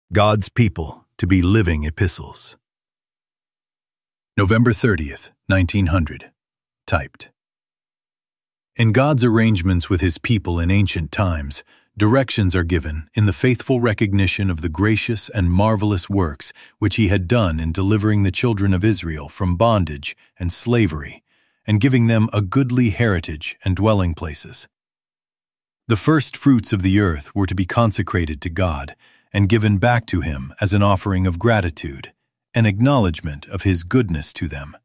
God's people to be living epistles. November 30th, 1900. Typed. In God's arrangements with His people in ancient times, directions are given in the faithful recognition of the gracious and marvelous works which He had done in delivering the children of Israel from bondage and slavery, and giving them a goodly heritage and dwelling places. The first fruits of the earth were to be consecrated to God and given back to Him as an offering of gratitude, an acknowledgment of His goodness to them.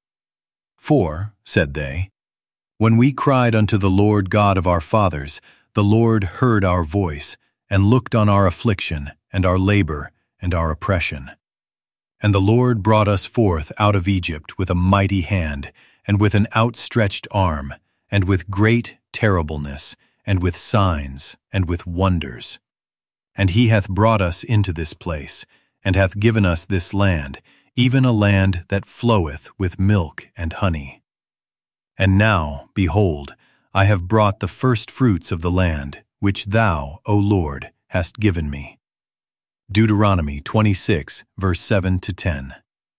For, said they, when we cried unto the Lord God of our fathers, the Lord heard our voice, and looked on our affliction, and our labor, and our oppression. And the Lord brought us forth out of Egypt with a mighty hand, and with an outstretched arm, and with great terribleness, and with signs, and with wonders. And He hath brought us into this place, and hath given us this land, even a land that floweth with milk and honey. And now, behold, I have brought the first fruits of the land, which Thou, O Lord, hast given me. Deuteronomy 26, verse 7-10.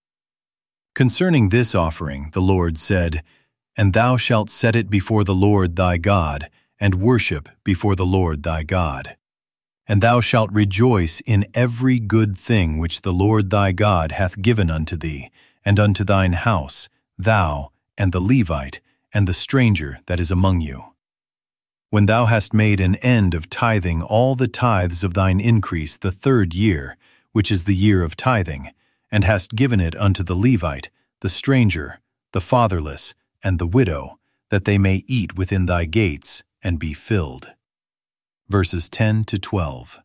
Concerning this offering, the Lord said, And thou shalt set it before the Lord thy God, and worship before the Lord thy God. And thou shalt rejoice in every good thing which the Lord thy God hath given unto thee, and unto thine house, thou, and the Levite, and the stranger that is among you. When thou hast made an end of tithing all the tithes of thine increase the 3rd year, which is the year of tithing, and hast given it unto the Levite, the stranger, the fatherless, and the widow, that they may eat within thy gates, and be filled. Verses 10-12.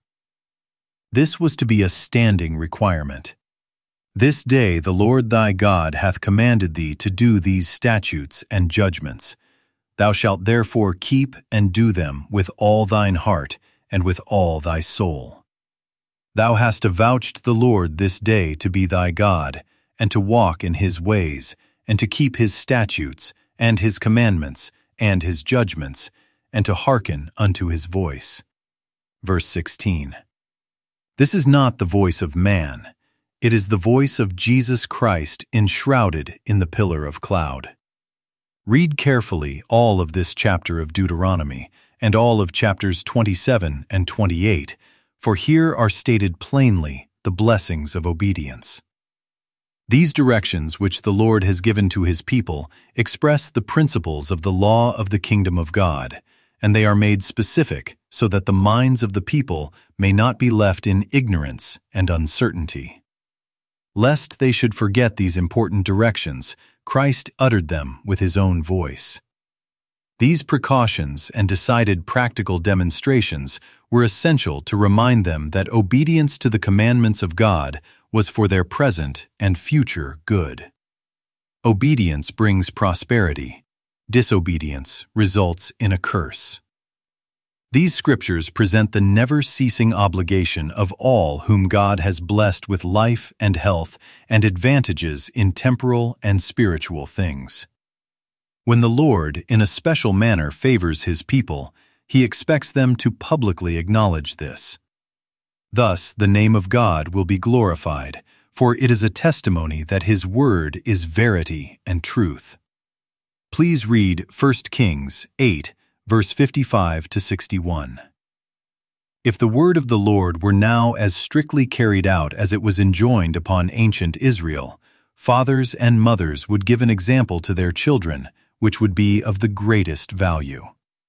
This was to be a standing requirement. This day the Lord thy God hath commanded thee to do these statutes and judgments. Thou shalt therefore keep and do them with all thine heart and with all thy soul. Thou hast avouched the Lord this day to be thy God, and to walk in His ways, and to keep His statutes, and His commandments, and His judgments, and to hearken unto His voice. Verse 16. This is not the voice of man. It is the voice of Jesus Christ enshrouded in the pillar of cloud. Read carefully all of this chapter of Deuteronomy, and all of chapters 27 and 28, for here are stated plainly the blessings of obedience. These directions which the Lord has given to His people express the principles of the law of the kingdom of God, and they are made specific so that the minds of the people may not be left in ignorance and uncertainty. Lest they should forget these important directions, Christ uttered them with His own voice. These precautions and decided practical demonstrations were essential to remind them that obedience to the commandments of God was for their present and future good. Obedience brings prosperity. Disobedience results in a curse. These scriptures present the never-ceasing obligation of all whom God has blessed with life and health and advantages in temporal and spiritual things. When the Lord, in a special manner, favors His people, He expects them to publicly acknowledge this. Thus, the name of God will be glorified, for it is a testimony that His word is verity and truth. Please read 1 Kings 8, verse 55-61. If the word of the Lord were now as strictly carried out as it was enjoined upon ancient Israel, fathers and mothers would give an example to their children, which would be of the greatest value.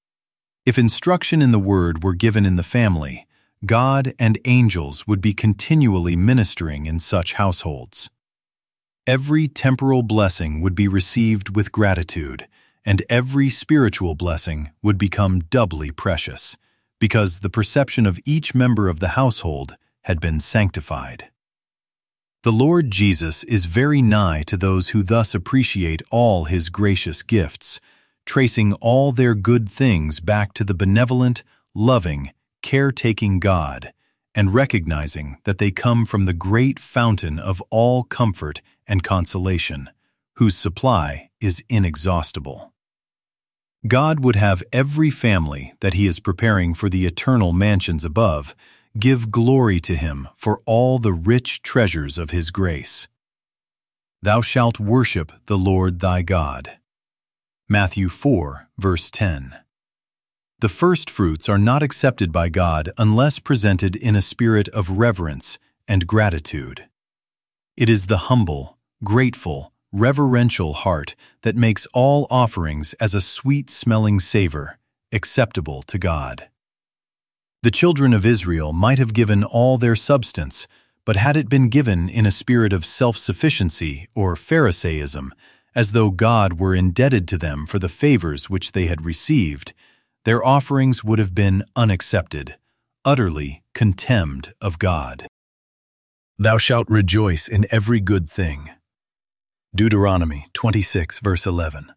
If instruction in the word were given in the family, God and angels would be continually ministering in such households. Every temporal blessing would be received with gratitude, and every spiritual blessing would become doubly precious, because the perception of each member of the household had been sanctified. The Lord Jesus is very nigh to those who thus appreciate all His gracious gifts, tracing all their good things back to the benevolent, loving, caretaking God, and recognizing that they come from the great fountain of all comfort and consolation, whose supply is inexhaustible. God would have every family that He is preparing for the eternal mansions above give glory to him for all the rich treasures of his grace. Thou shalt worship the Lord thy God. Matthew 4, verse 10. The first fruits are not accepted by God unless presented in a spirit of reverence and gratitude. It is the humble, grateful, reverential heart that makes all offerings as a sweet-smelling savor acceptable to God. The children of Israel might have given all their substance, but had it been given in a spirit of self-sufficiency or Pharisaism, as though God were indebted to them for the favors which they had received, their offerings would have been unaccepted, utterly contemned of God. Thou shalt rejoice in every good thing. Deuteronomy 26, verse 11.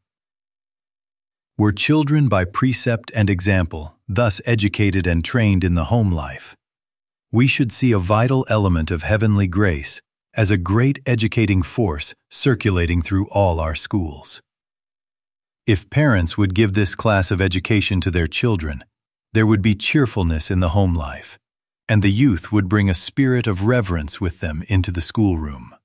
Were children by precept and example thus educated and trained in the home life, we should see a vital element of heavenly grace as a great educating force circulating through all our schools. If parents would give this class of education to their children, there would be cheerfulness in the home life, and the youth would bring a spirit of reverence with them into the schoolroom.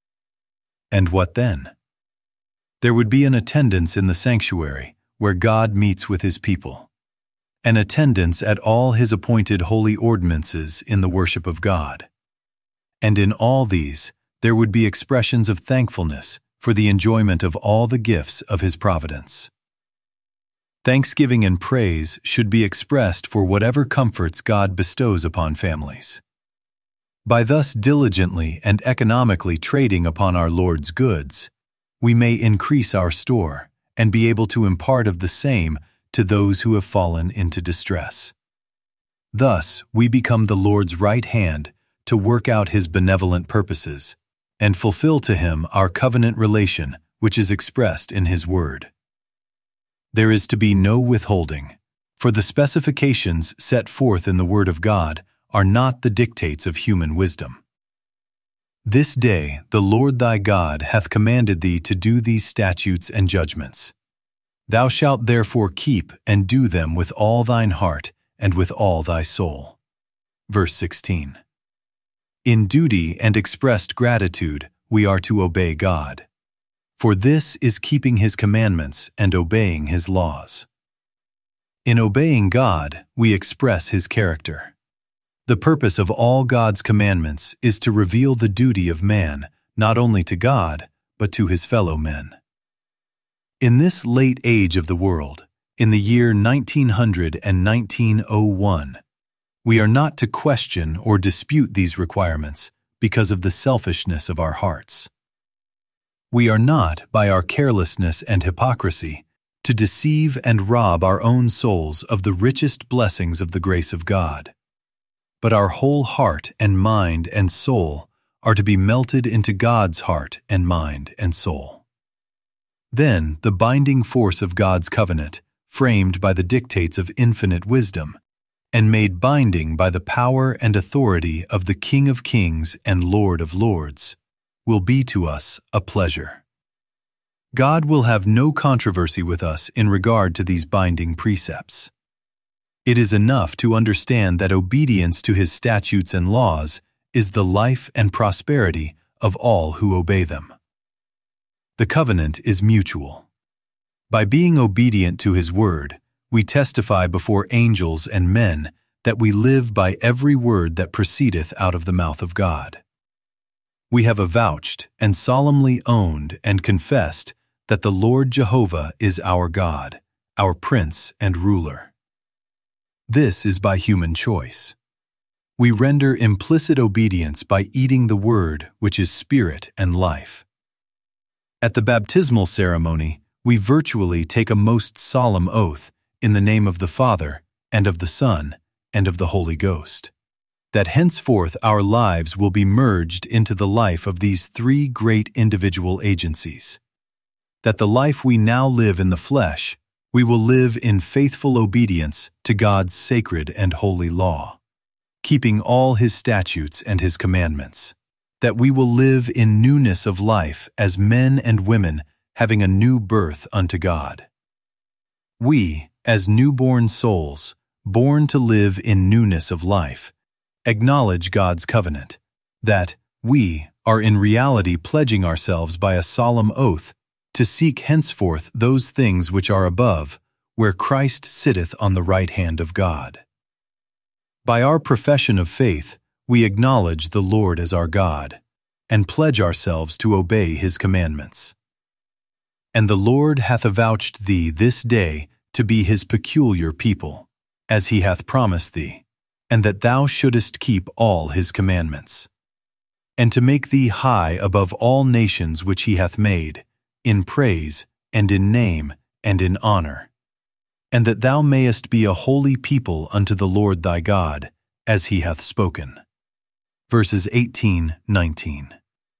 And what then? There would be an attendance in the sanctuary, where God meets with his people, an attendance at all his appointed holy ordinances in the worship of God. And in all these, there would be expressions of thankfulness for the enjoyment of all the gifts of his providence. Thanksgiving and praise should be expressed for whatever comforts God bestows upon families. By thus diligently and economically trading upon our Lord's goods, we may increase our store and be able to impart of the same to those who have fallen into distress. Thus, we become the Lord's right hand to work out his benevolent purposes and fulfill to him our covenant relation which is expressed in his word. There is to be no withholding, for the specifications set forth in the word of God are not the dictates of human wisdom. This day the Lord thy God hath commanded thee to do these statutes and judgments. Thou shalt therefore keep and do them with all thine heart and with all thy soul. Verse 16. In duty and expressed gratitude we are to obey God, for this is keeping his commandments and obeying his laws. In obeying God, we express his character. The purpose of all God's commandments is to reveal the duty of man, not only to God, but to his fellow men. In this late age of the world, in the year 1900 and 1901, we are not to question or dispute these requirements because of the selfishness of our hearts. We are not, by our carelessness and hypocrisy, to deceive and rob our own souls of the richest blessings of the grace of God. But our whole heart and mind and soul are to be melted into God's heart and mind and soul. Then the binding force of God's covenant, framed by the dictates of infinite wisdom, and made binding by the power and authority of the King of Kings and Lord of Lords, will be to us a pleasure. God will have no controversy with us in regard to these binding precepts. It is enough to understand that obedience to his statutes and laws is the life and prosperity of all who obey them. The covenant is mutual. By being obedient to his word, we testify before angels and men that we live by every word that proceedeth out of the mouth of God. We have avouched and solemnly owned and confessed that the Lord Jehovah is our God, our Prince and Ruler. This is by human choice. We render implicit obedience by eating the word which is spirit and life. At the baptismal ceremony, we virtually take a most solemn oath in the name of the Father, and of the Son, and of the Holy Ghost, that henceforth our lives will be merged into the life of these three great individual agencies, that the life we now live in the flesh we will live in faithful obedience to God's sacred and holy law, keeping all his statutes and his commandments, that we will live in newness of life as men and women having a new birth unto God. We, as newborn souls, born to live in newness of life, acknowledge God's covenant, that we are in reality pledging ourselves by a solemn oath to seek henceforth those things which are above, where Christ sitteth on the right hand of God. By our profession of faith, we acknowledge the Lord as our God, and pledge ourselves to obey His commandments. And the Lord hath avouched thee this day to be His peculiar people, as He hath promised thee, and that thou shouldest keep all His commandments, and to make thee high above all nations which He hath made, in praise, and in name, and in honor, and that thou mayest be a holy people unto the Lord thy God, as He hath spoken. Verses 18-19.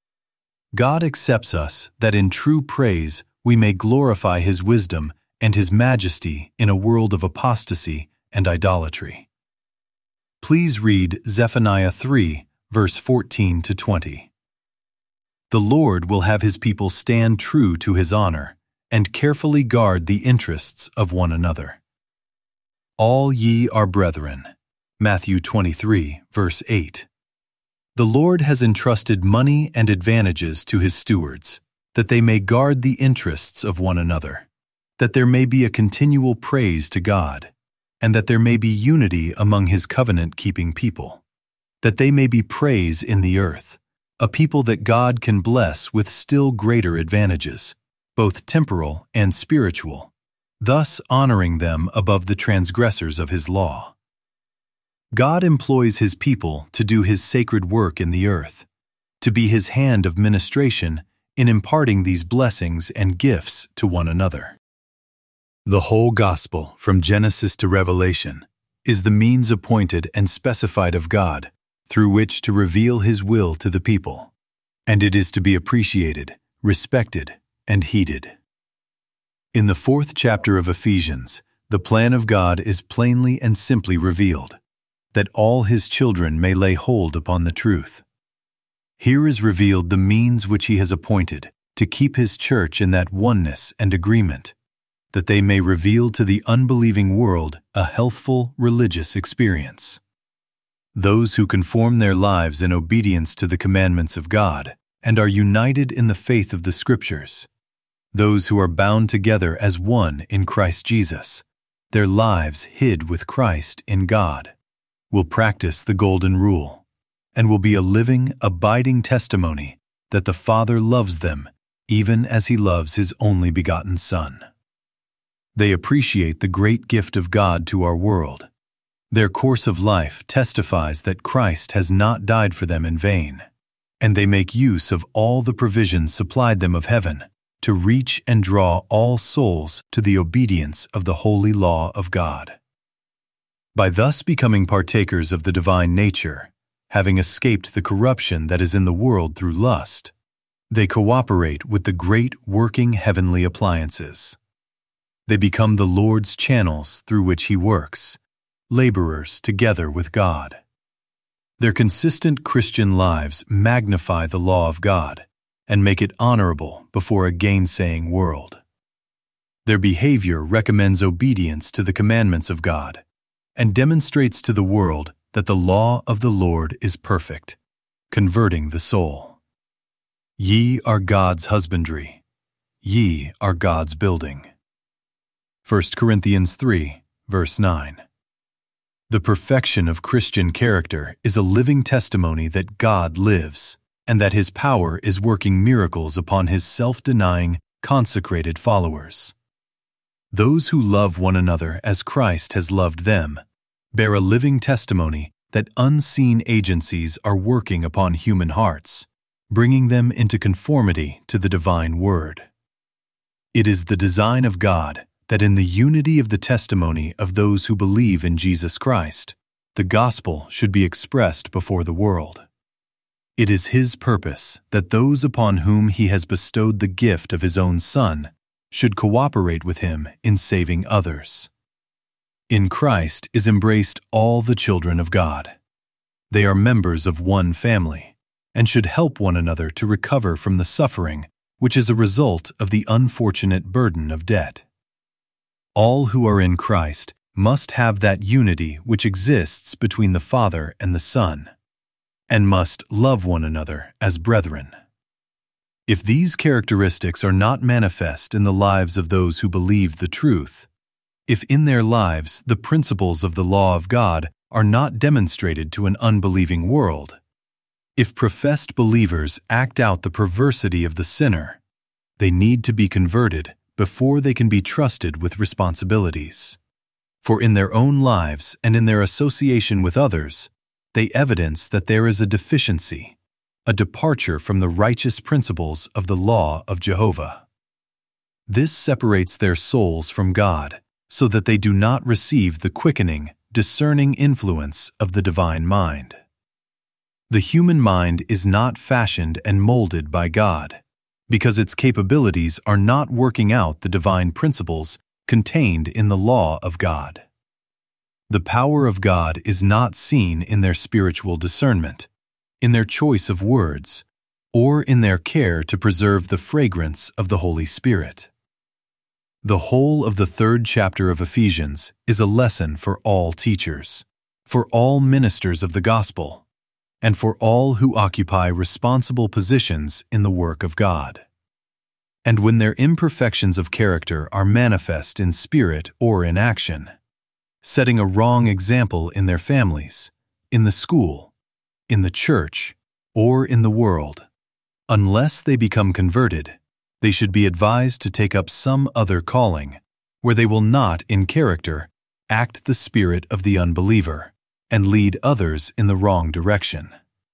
God accepts us that in true praise we may glorify His wisdom and His majesty in a world of apostasy and idolatry. Please read Zephaniah 3, verse 14-20. The Lord will have His people stand true to His honor and carefully guard the interests of one another. All ye are brethren. Matthew 23, verse 8. The Lord has entrusted money and advantages to His stewards, that they may guard the interests of one another, that there may be a continual praise to God, and that there may be unity among His covenant-keeping people, that they may be praise in the earth, a people that God can bless with still greater advantages, both temporal and spiritual, thus honoring them above the transgressors of His law. God employs His people to do His sacred work in the earth, to be His hand of ministration in imparting these blessings and gifts to one another. The whole gospel, from Genesis to Revelation, is the means appointed and specified of God through which to reveal His will to the people, and it is to be appreciated, respected, and heeded. In the 4th chapter of Ephesians, the plan of God is plainly and simply revealed, that all His children may lay hold upon the truth. Here is revealed the means which He has appointed to keep His church in that oneness and agreement, that they may reveal to the unbelieving world a healthful religious experience. Those who conform their lives in obedience to the commandments of God and are united in the faith of the Scriptures, those who are bound together as one in Christ Jesus, their lives hid with Christ in God, will practice the Golden Rule, and will be a living, abiding testimony that the Father loves them even as He loves His only begotten Son. They appreciate the great gift of God to our world. Their course of life testifies that Christ has not died for them in vain, and they make use of all the provisions supplied them of heaven to reach and draw all souls to the obedience of the holy law of God. By thus becoming partakers of the divine nature, having escaped the corruption that is in the world through lust, they cooperate with the great working heavenly appliances. They become the Lord's channels through which He works, laborers together with God. Their consistent Christian lives magnify the law of God and make it honorable before a gainsaying world. Their behavior recommends obedience to the commandments of God and demonstrates to the world that the law of the Lord is perfect, converting the soul. Ye are God's husbandry. Ye are God's building. 1 Corinthians 3, verse 9. The perfection of Christian character is a living testimony that God lives and that His power is working miracles upon His self-denying, consecrated followers. Those who love one another as Christ has loved them bear a living testimony that unseen agencies are working upon human hearts, bringing them into conformity to the divine Word. It is the design of God that in the unity of the testimony of those who believe in Jesus Christ, the gospel should be expressed before the world. It is His purpose that those upon whom He has bestowed the gift of His own Son should cooperate with Him in saving others. In Christ is embraced all the children of God. They are members of one family and should help one another to recover from the suffering which is a result of the unfortunate burden of debt. All who are in Christ must have that unity which exists between the Father and the Son, and must love one another as brethren. If these characteristics are not manifest in the lives of those who believe the truth, if in their lives the principles of the law of God are not demonstrated to an unbelieving world, if professed believers act out the perversity of the sinner, they need to be converted before they can be trusted with responsibilities. For in their own lives and in their association with others, they evidence that there is a deficiency, a departure from the righteous principles of the law of Jehovah. This separates their souls from God, so that they do not receive the quickening, discerning influence of the divine mind. The human mind is not fashioned and molded by God, because its capabilities are not working out the divine principles contained in the law of God. The power of God is not seen in their spiritual discernment, in their choice of words, or in their care to preserve the fragrance of the Holy Spirit. The whole of the 3rd chapter of Ephesians is a lesson for all teachers, for all ministers of the gospel, and for all who occupy responsible positions in the work of God. And when their imperfections of character are manifest in spirit or in action, setting a wrong example in their families, in the school, in the church, or in the world, unless they become converted, they should be advised to take up some other calling, where they will not, in character, act the spirit of the unbeliever, and lead others in the wrong direction.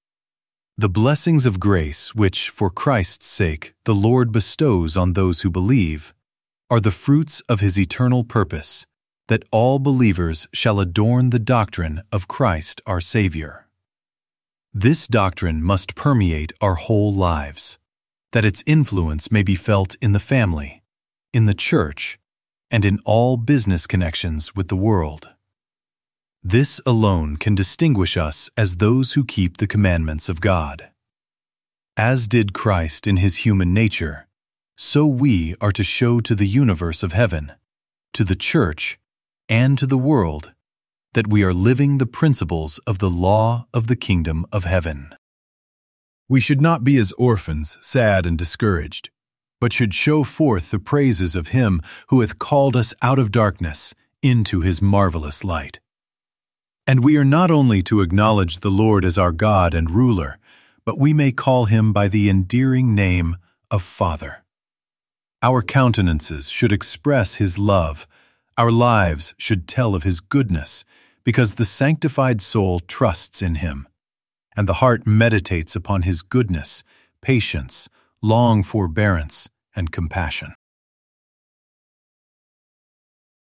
The blessings of grace which, for Christ's sake, the Lord bestows on those who believe, are the fruits of His eternal purpose, that all believers shall adorn the doctrine of Christ our Savior. This doctrine must permeate our whole lives, that its influence may be felt in the family, in the church, and in all business connections with the world. This alone can distinguish us as those who keep the commandments of God. As did Christ in His human nature, so we are to show to the universe of heaven, to the church, and to the world, that we are living the principles of the law of the kingdom of heaven. We should not be as orphans, sad and discouraged, but should show forth the praises of Him who hath called us out of darkness into His marvelous light. And we are not only to acknowledge the Lord as our God and ruler, but we may call Him by the endearing name of Father. Our countenances should express His love, our lives should tell of His goodness, because the sanctified soul trusts in Him, and the heart meditates upon His goodness, patience, long forbearance, and compassion.